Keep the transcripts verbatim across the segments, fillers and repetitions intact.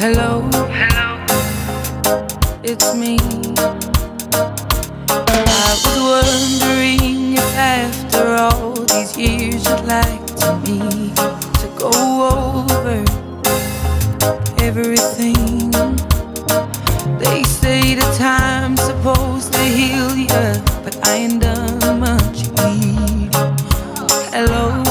Hello, it's me. I was wondering if after all these years you'd like to me to go over everything. They say the time's supposed to heal ya, but I ain't done much healing. Hello,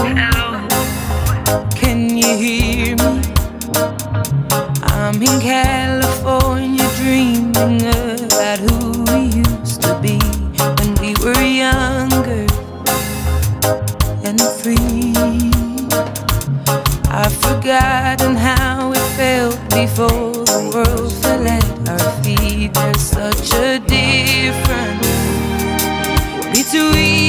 can you hear me? I'm in California dreaming about who we used to be when we were younger and free. I've forgotten how it felt before the world fell at our feet. There's such a difference between